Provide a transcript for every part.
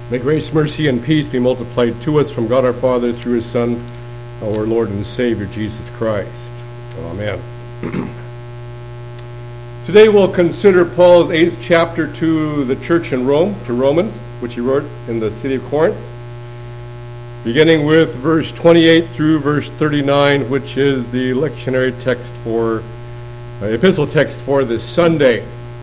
May grace, mercy, and peace be multiplied to us from God our Father through His Son, our Lord and Savior, Jesus Christ. Amen. Today we'll consider Paul's 8th chapter to the church in Rome, to Romans, which he wrote in the city of Corinth, beginning with verse 28 through verse 39, which is the lectionary text for, epistle text for this Sunday.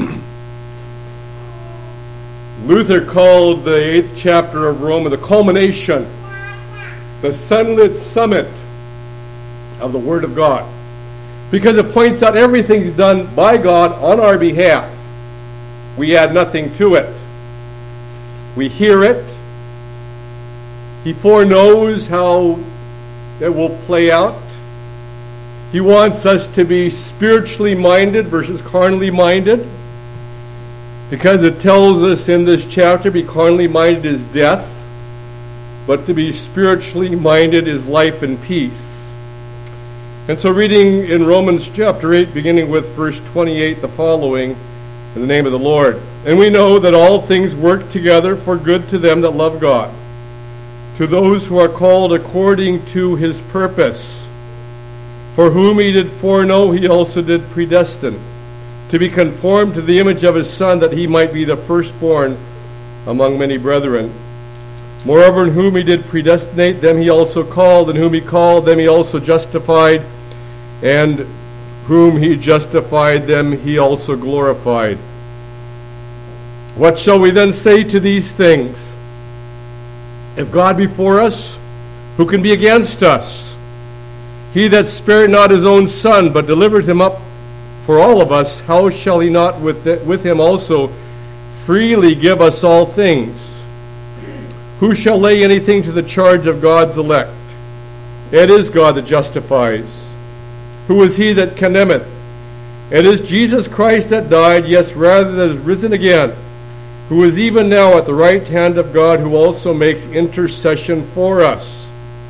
Luther called the 8th chapter of Romans the culmination, the sunlit summit of the Word of God, because it points out everything's done by God on our behalf. We add nothing to it. We hear it. He foreknows how it will play out. He wants us to be spiritually minded versus carnally minded, because it tells us in this chapter, be carnally minded is death, but to be spiritually minded is life and peace. And so reading in Romans chapter 8, beginning with verse 28, the following, in the name of the Lord. And we know that all things work together for good to them that love God, to those who are called according to His purpose. For whom He did foreknow, He also did predestine, to be conformed to the image of His Son, that He might be the firstborn among many brethren. Moreover, in whom He did predestinate, them He also called, and whom He called, them He also justified, and whom He justified, them He also glorified. What shall we then say to these things? If God be for us, who can be against us? He that spared not His own Son, but delivered Him up for all of us, how shall He not with Him also freely give us all things? Who shall lay anything to the charge of God's elect? It is God that justifies. Who is he that condemneth? It is Jesus Christ that died, yes, rather that is risen again, who is even now at the right hand of God, who also makes intercession for us.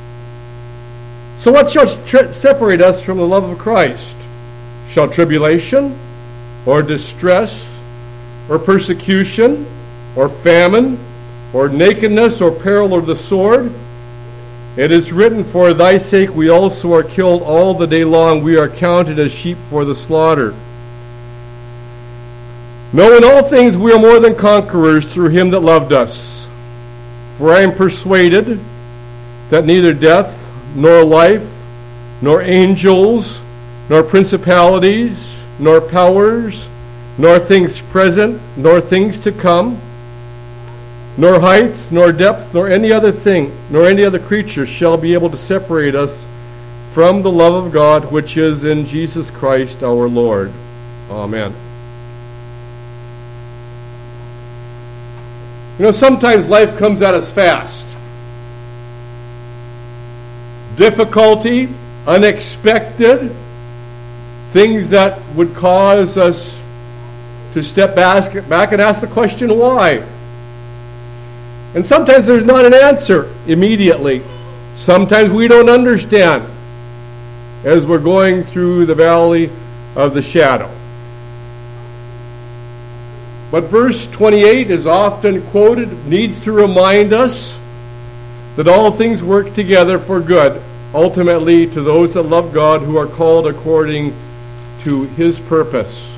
So what shall separate us from the love of Christ? Shall tribulation, or distress, or persecution, or famine, or nakedness, or peril, or the sword? It is written, for thy sake we also are killed all the day long. We are counted as sheep for the slaughter. No, in all things we are more than conquerors through Him that loved us. For I am persuaded that neither death, nor life, nor angels, nor principalities, nor powers, nor things present, nor things to come, nor height, nor depth, nor any other thing, nor any other creature shall be able to separate us from the love of God, which is in Jesus Christ our Lord. Amen. You know, sometimes life comes at us fast. Difficulty, unexpected, things that would cause us to step back and ask the question, why? And sometimes there's not an answer immediately. Sometimes we don't understand as we're going through the valley of the shadow. But verse 28 is often quoted, needs to remind us that all things work together for good, ultimately to those that love God, who are called according to His purpose.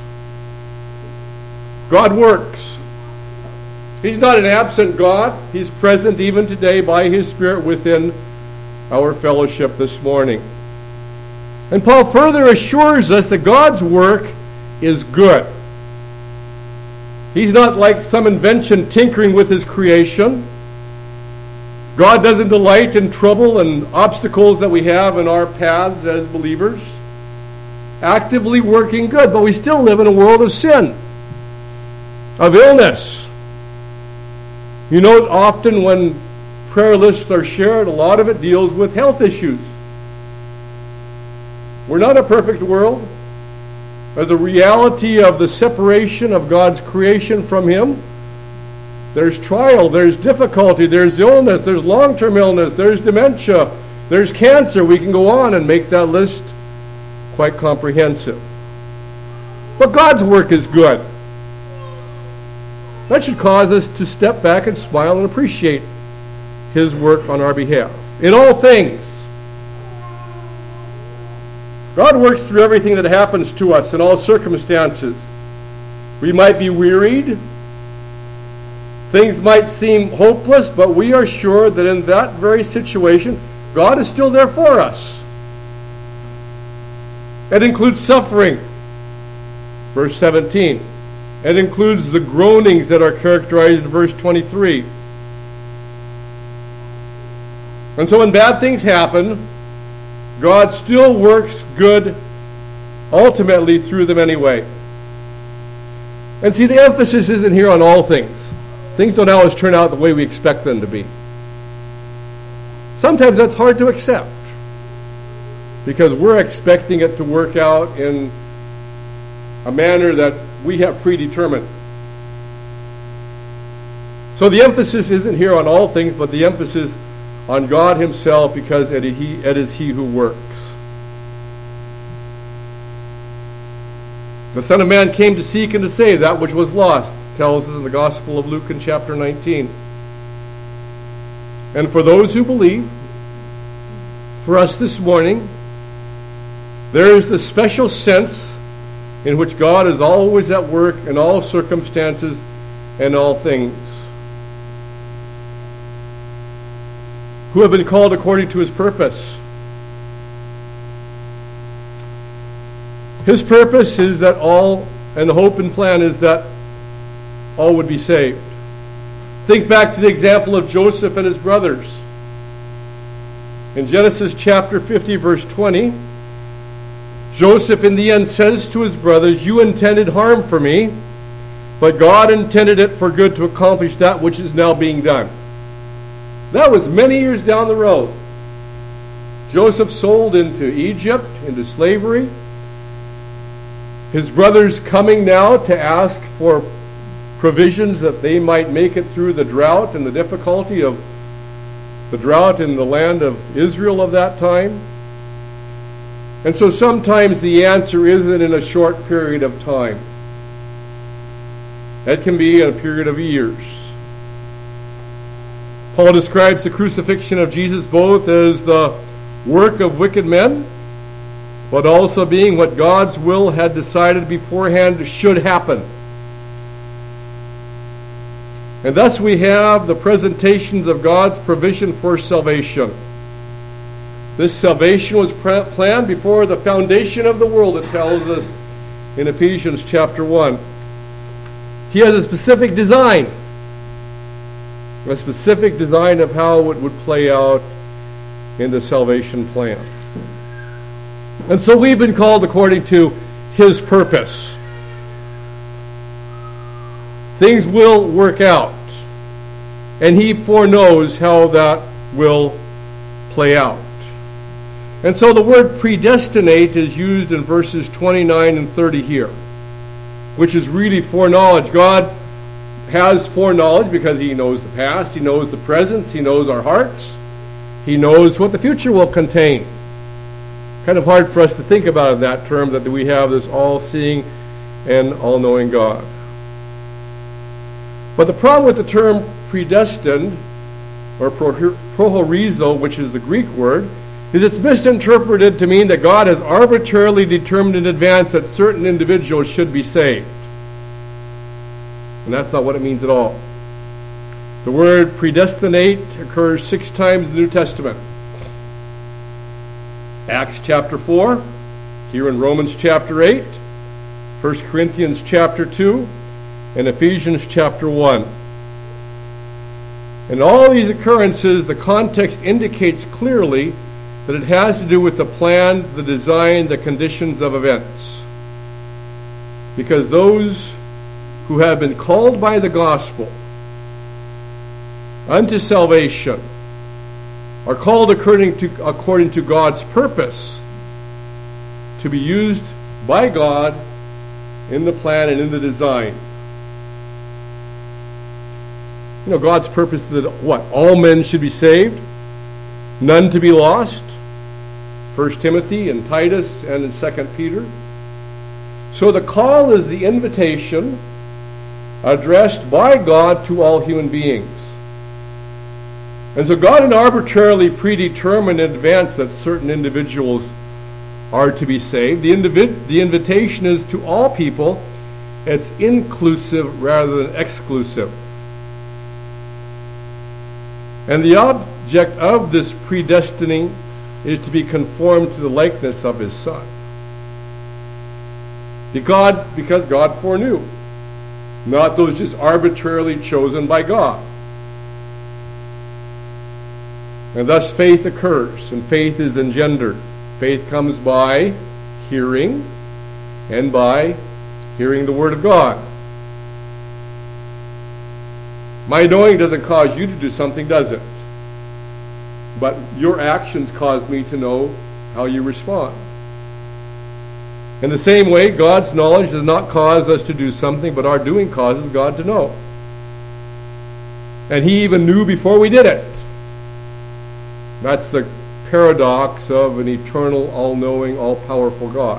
God works. He's not an absent God. He's present even today by His Spirit within our fellowship this morning. And Paul further assures us that God's work is good. He's not like some invention tinkering with His creation. God doesn't delight in trouble and obstacles that we have in our paths as believers. Actively working good, but we still live in a world of sin, of illness. You know, often when prayer lists are shared, a lot of it deals with health issues. We're not a perfect world. As a reality of the separation of God's creation from Him, there's trial, there's difficulty, there's illness, there's long-term illness, there's dementia, there's cancer. We can go on and make that list quite comprehensive. But God's work is good. That should cause us to step back and smile and appreciate his work on our behalf. In all things, God works through everything that happens to us in all circumstances. We might be wearied. Things might seem hopeless, but we are sure that in that very situation, God is still there for us. It includes suffering. Verse 17. It includes the groanings that are characterized in verse 23. And so when bad things happen, God still works good ultimately through them anyway. And see, the emphasis isn't here on all things. Things don't always turn out the way we expect them to be. Sometimes that's hard to accept because we're expecting it to work out in a manner that we have predetermined. So the emphasis isn't here on all things, but the emphasis on God himself, because it is he who works. The Son of Man came to seek and to save that which was lost, tells us in the Gospel of Luke in chapter 19. And for those who believe, for us this morning, there is the special sense in which God is always at work in all circumstances and all things. Who have been called according to his purpose. His purpose is that all, and the hope and plan is that all would be saved. Think back to the example of Joseph and his brothers. In Genesis chapter 50, verse 20, Joseph in the end says to his brothers, "You intended harm for me, but God intended it for good to accomplish that which is now being done." That was many years down the road. Joseph sold into Egypt, into slavery. His brothers coming now to ask for provisions that they might make it through the drought and the difficulty of the drought in the land of Israel of that time. And so sometimes the answer isn't in a short period of time. It can be in a period of years. Paul describes the crucifixion of Jesus both as the work of wicked men, but also being what God's will had decided beforehand should happen. And thus we have the presentations of God's provision for salvation. This salvation was planned before the foundation of the world, it tells us in Ephesians chapter 1. He has a specific design of how it would play out in the salvation plan. And so we've been called according to his purpose. Things will work out, and he foreknows how that will play out. And so the word predestinate is used in verses 29 and 30 here, which is really foreknowledge. God has foreknowledge because he knows the past, he knows the present, he knows our hearts, he knows what the future will contain. Kind of hard for us to think about in that term, that we have this all-seeing and all-knowing God. But the problem with the term predestined, or prohorizo, which is the Greek word, is it's misinterpreted to mean that God has arbitrarily determined in advance that certain individuals should be saved. And that's not what it means at all. The word predestinate occurs 6 times in the New Testament. Acts chapter 4, here in Romans chapter 8, 1 Corinthians chapter 2, and Ephesians chapter 1. In all these occurrences, the context indicates clearly that it has to do with the plan, the design, the conditions of events. Because those who have been called by the gospel unto salvation are called according to God's purpose to be used by God in the plan and in the design. You know, God's purpose is that what? All men should be saved, none to be lost. 1 Timothy and Titus and in 2 Peter. So the call is the invitation addressed by God to all human beings. And so God didn't arbitrarily predetermine in advance that certain individuals are to be saved. The invitation is to all people. It's inclusive rather than exclusive. And the object of this predestining is to be conformed to the likeness of his Son. Because God foreknew, not those just arbitrarily chosen by God. And thus faith occurs, and faith is engendered. Faith comes by hearing, and by hearing the Word of God. My knowing doesn't cause you to do something, does it? But your actions cause me to know how you respond. In the same way, God's knowledge does not cause us to do something, but our doing causes God to know. And he even knew before we did it. That's the paradox of an eternal, all-knowing, all-powerful God.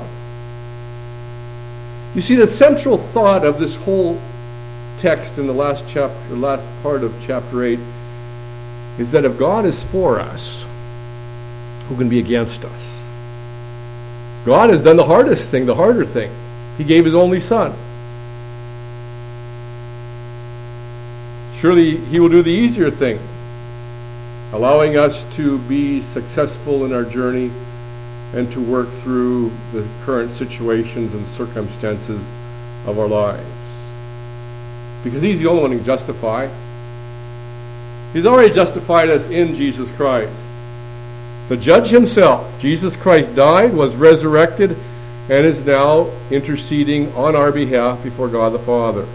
You see, the central thought of this whole text in the last part of chapter 8 is that if God is for us, who can be against us? God has done the hardest thing, the harder thing. He gave his only Son. Surely he will do the easier thing, allowing us to be successful in our journey and to work through the current situations and circumstances of our lives. Because he's the only one who can justify. He's already justified us in Jesus Christ. The judge himself, Jesus Christ, died, was resurrected, and is now interceding on our behalf before God the Father.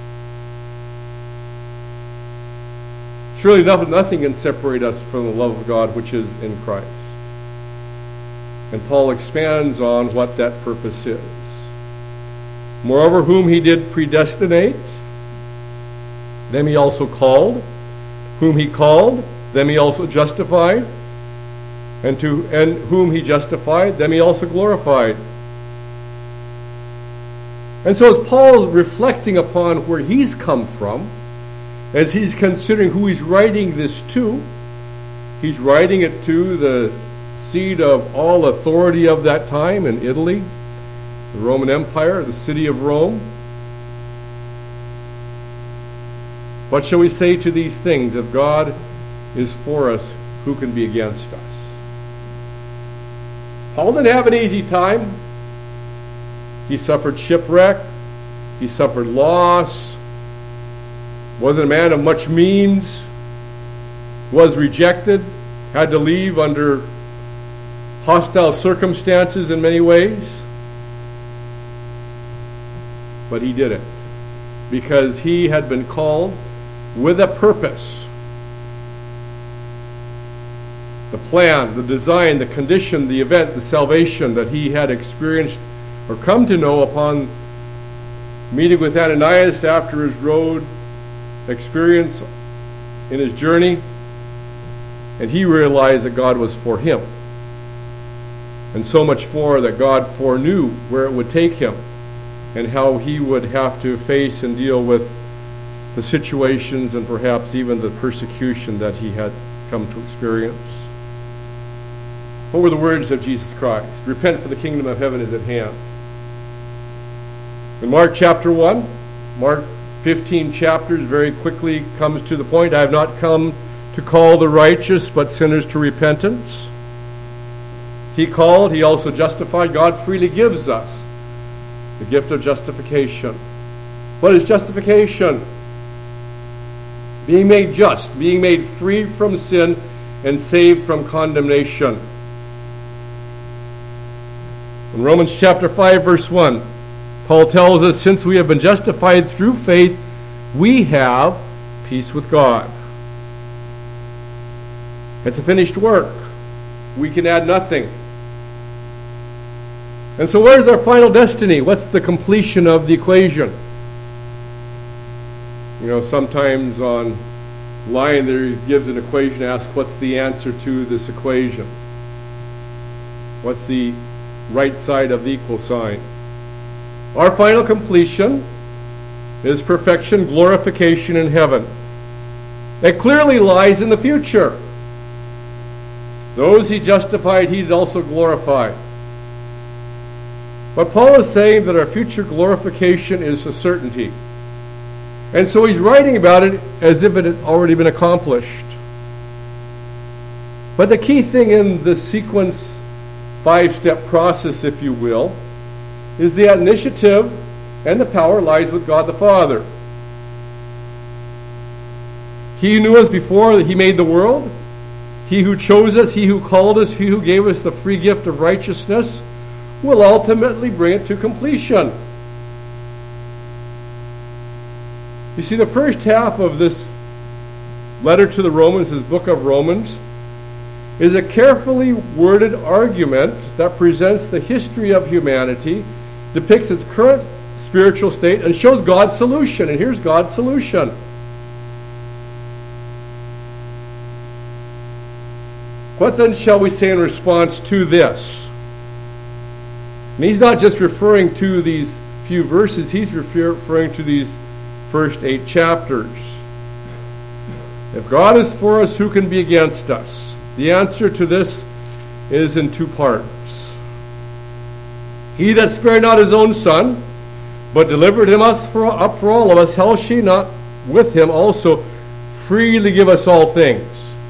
Surely nothing can separate us from the love of God which is in Christ. And Paul expands on what that purpose is. Moreover, whom he did predestinate, them he also called. Whom he called, them he also justified. And whom he justified, them he also glorified. And so as Paul is reflecting upon where he's come from, as he's considering who he's writing this to, he's writing it to the seat of all authority of that time in Italy, the Roman Empire, the city of Rome. What shall we say to these things? If God is for us, who can be against us? Paul didn't have an easy time. He suffered shipwreck. He suffered loss. Wasn't a man of much means. Was rejected. Had to leave under hostile circumstances in many ways. But he did it because he had been called with a purpose. The plan, the design, the condition, the event, the salvation that he had experienced or come to know upon meeting with Ananias after his road experience in his journey, and he realized that God was for him. And so much for that God foreknew where it would take him and how he would have to face and deal with the situations and perhaps even the persecution that he had come to experience. What were the words of Jesus Christ? Repent, for the kingdom of heaven is at hand. In Mark chapter 1, Mark 15 chapters very quickly comes to the point, I have not come to call the righteous, but sinners to repentance. He called, he also justified. God freely gives us the gift of justification. What is justification? Being made just, being made free from sin and saved from condemnation. In Romans chapter 5, verse 1, Paul tells us, since we have been justified through faith, we have peace with God. It's a finished work. We can add nothing. And so where's our final destiny? What's the completion of the equation? You know, sometimes online there gives an equation, asks what's the answer to this equation? What's the right side of the equal sign? Our final completion His perfection, glorification in heaven. It clearly lies in the future. Those he justified, he did also glorify. But Paul is saying that our future glorification is a certainty. And so he's writing about it as if it has already been accomplished. But the key thing in this sequence, 5-step process, if you will, is the initiative and the power lies with God the Father. He who knew us before he made the world, he who chose us, he who called us, he who gave us the free gift of righteousness, will ultimately bring it to completion. You see, the first half of this letter to the Romans, this book of Romans, is a carefully worded argument that presents the history of humanity, depicts its current spiritual state, and shows God's solution. And here's God's solution. What then shall we say in response to this? And he's not just referring to these few verses, he's referring to these first 8 chapters. If God is for us, who can be against us? The answer to this is in 2 parts. He that spared not his own Son, but delivered him up for all of us, how shall he not with him also freely give us all things?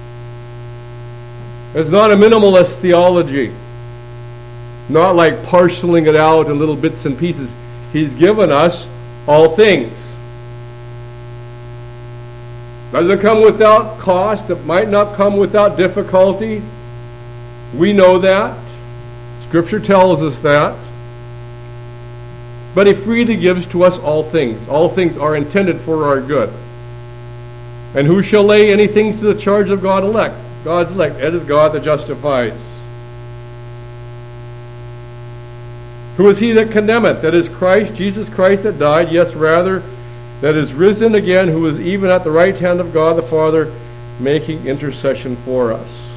It's not a minimalist theology. Not like parceling it out in little bits and pieces. He's given us all things. Does it come without cost? It might not come without difficulty. We know that. Scripture tells us that. But he freely gives to us all things. All things are intended for our good. And who shall lay anything to the charge of God's elect? It is God that justifies. Who is he that condemneth? That is Christ, Jesus Christ that died, yes, rather, that is risen again, who is even at the right hand of God the Father, making intercession for us.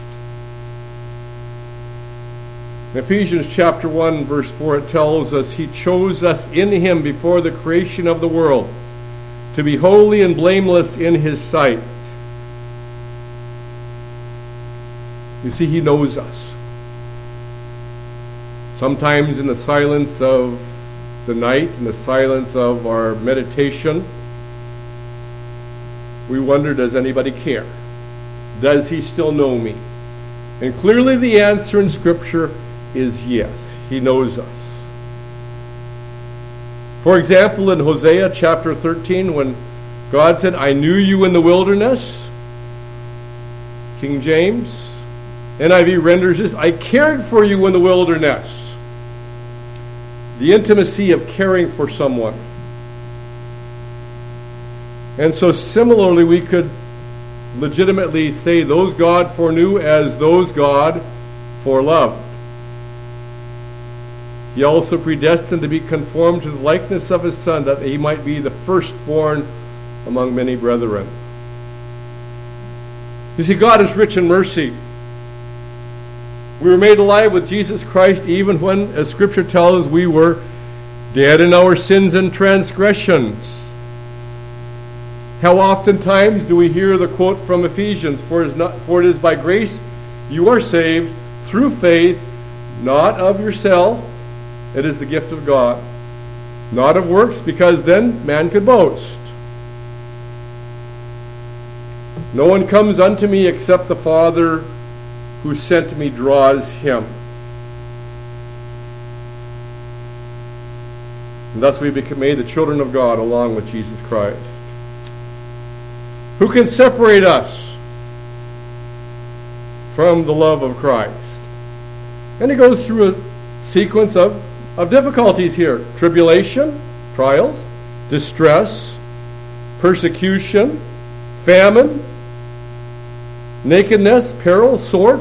In Ephesians chapter 1, verse 4, it tells us, he chose us in him before the creation of the world, to be holy and blameless in his sight. You see, he knows us. Sometimes in the silence of the night, in the silence of our meditation, we wonder, does anybody care? Does he still know me? And clearly the answer in Scripture is yes. He knows us. For example, in Hosea chapter 13, when God said, I knew you in the wilderness, King James, NIV renders this, I cared for you in the wilderness. The intimacy of caring for someone. And so similarly, we could legitimately say those God foreknew as those God foreloved. He also predestined to be conformed to the likeness of his Son, that he might be the firstborn among many brethren. You see, God is rich in mercy. We were made alive with Jesus Christ even when, as Scripture tells us, we were dead in our sins and transgressions. How oftentimes do we hear the quote from Ephesians, for it is by grace you are saved through faith, not of yourself, it is the gift of God, not of works, because then man could boast. No one comes unto me except the Father who sent me draws him. And thus we become made the children of God along with Jesus Christ. Who can separate us from the love of Christ? And he goes through a sequence of difficulties here. Tribulation, trials, distress, persecution, famine, nakedness, peril, sword.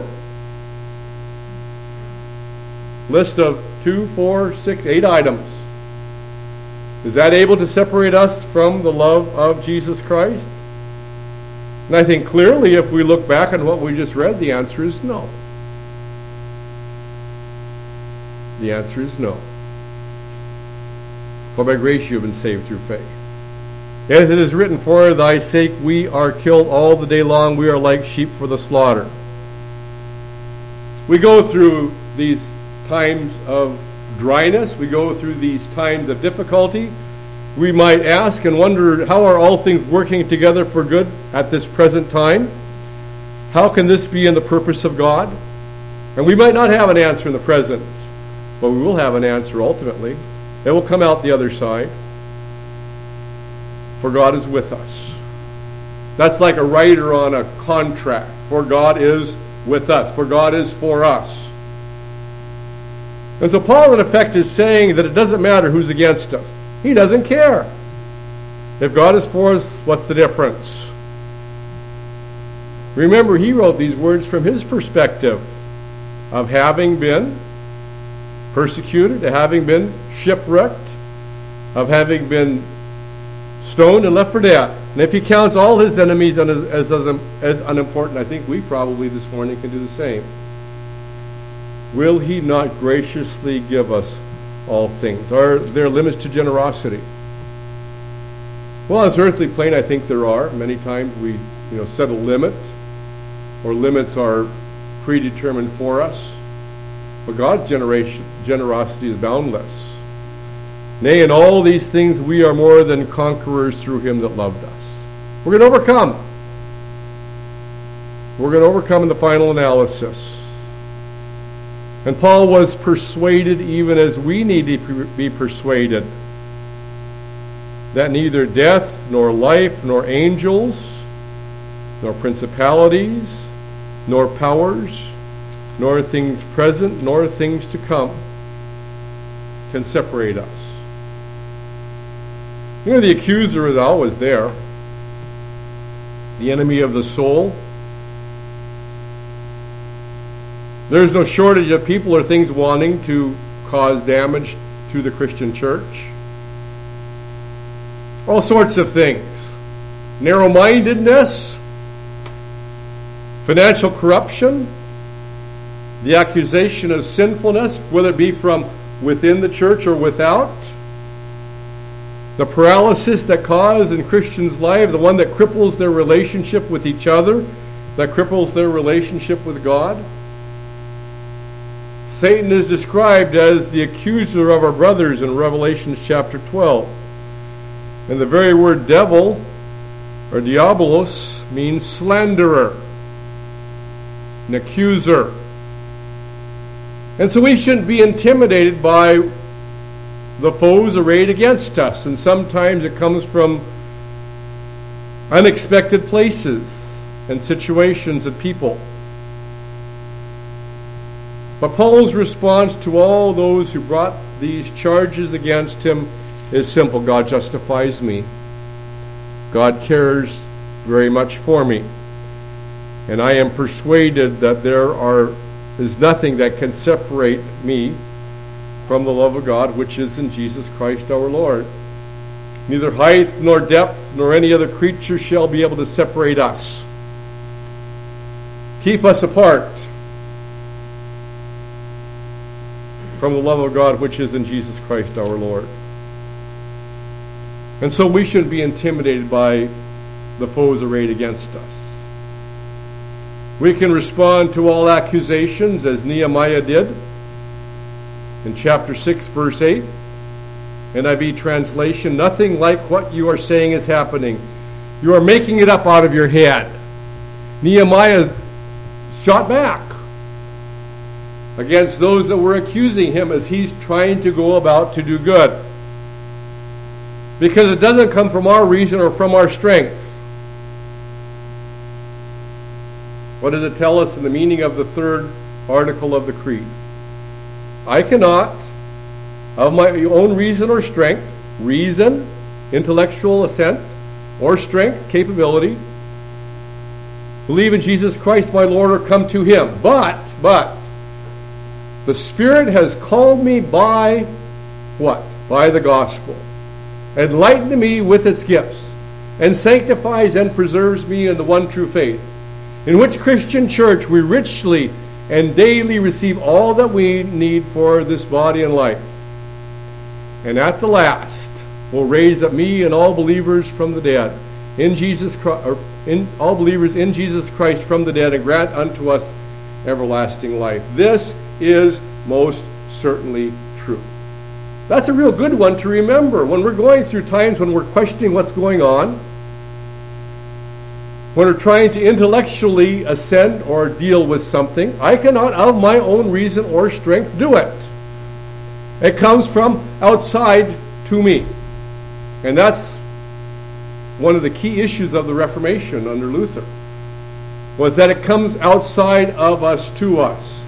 List of 2, 4, 6, 8 items. Is that able to separate us from the love of Jesus Christ? And I think clearly, if we look back on what we just read, the answer is no. The answer is no. For by grace you have been saved through faith. As it is written, for thy sake we are killed all the day long, we are like sheep for the slaughter. We go through these times of dryness, we go through these times of difficulty. We might ask and wonder, how are all things working together for good at this present time? How can this be in the purpose of God? And we might not have an answer in the present, but we will have an answer ultimately. It will come out the other side. For God is with us. That's like a writer on a contract. For God is with us. For God is for us. And so Paul, in effect, is saying that it doesn't matter who's against us. He doesn't care. If God is for us, what's the difference? Remember, he wrote these words from his perspective of having been persecuted, of having been shipwrecked, of having been stoned and left for dead. And if he counts all his enemies as unimportant, I think we probably this morning can do the same. Will he not graciously give us all things? Are there limits to generosity? Well, on this earthly plane, I think there are. Many times we set a limit, or limits are predetermined for us. But God's generosity is boundless. Nay, in all these things we are more than conquerors through him that loved us. We're going to overcome. We're going to overcome in the final analysis. And Paul was persuaded, even as we need to be persuaded, that neither death, nor life, nor angels, nor principalities, nor powers, nor things present, nor things to come can separate us. The accuser is always there. The enemy of the soul. There's no shortage of people or things wanting to cause damage to the Christian church. All sorts of things. Narrow-mindedness, financial corruption, the accusation of sinfulness, whether it be from within the church or without, the paralysis that causes in Christians' life, the one that cripples their relationship with each other, that cripples their relationship with God. Satan is described as the accuser of our brothers in Revelation chapter 12. And the very word devil, or diabolos, means slanderer, an accuser. And so we shouldn't be intimidated by the foes arrayed against us. And sometimes it comes from unexpected places and situations and people. But Paul's response to all those who brought these charges against him is simple. God justifies me. God cares very much for me. And I am persuaded that there is nothing that can separate me from the love of God, which is in Jesus Christ our Lord. Neither height, nor depth, nor any other creature shall be able to separate us, keep us apart from the love of God, which is in Jesus Christ our Lord. And so we shouldn't be intimidated by the foes arrayed against us. We can respond to all accusations as Nehemiah did in chapter 6, verse 8. NIV translation, nothing like what you are saying is happening. You are making it up out of your head. Nehemiah shot back against those that were accusing him as he's trying to go about to do good. Because it doesn't come from our reason or from our strength. What does it tell us in the meaning of the third article of the Creed? I cannot, of my own reason or strength, reason, intellectual assent, or strength, capability, believe in Jesus Christ my Lord or come to him. But, the Spirit has called me by what? By the gospel. Enlightened me with its gifts, and sanctifies and preserves me in the one true faith, in which Christian church we richly and daily receive all that we need for this body and life. And at the last, will raise up me and all believers from the dead, all believers in Jesus Christ from the dead, and grant unto us everlasting life. This is most certainly true. That's a real good one to remember when we're going through times when we're questioning what's going on, when we're trying to intellectually assent or deal with something. I cannot, of my own reason or strength, do it. It comes from outside to me. And that's one of the key issues of the Reformation under Luther, was that it comes outside of us to us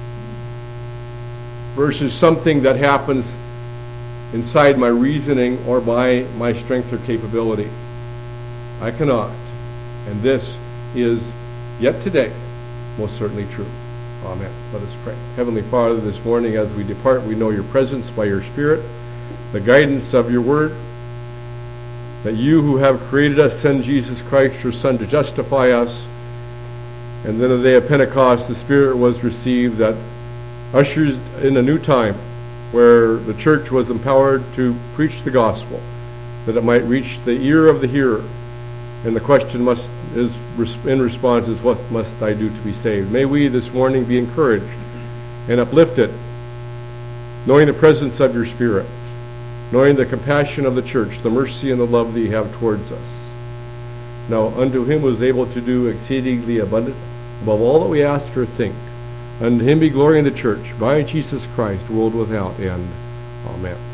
versus something that happens inside my reasoning or by my strength or capability. I cannot. And this is yet today most certainly true. Amen. Let us pray. Heavenly Father, this morning as we depart, we know your presence by your Spirit, the guidance of your word, that you who have created us send Jesus Christ, your Son, to justify us. And then on the day of Pentecost, the Spirit was received that ushers in a new time where the church was empowered to preach the gospel, that it might reach the ear of the hearer. And the question in response is, what must I do to be saved? May we this morning be encouraged and uplifted, knowing the presence of your Spirit, knowing the compassion of the church, the mercy and the love that you have towards us. Now, unto him who is able to do exceedingly abundant, above all that we ask or think, unto him be glory in the church, by Jesus Christ, world without end. Amen.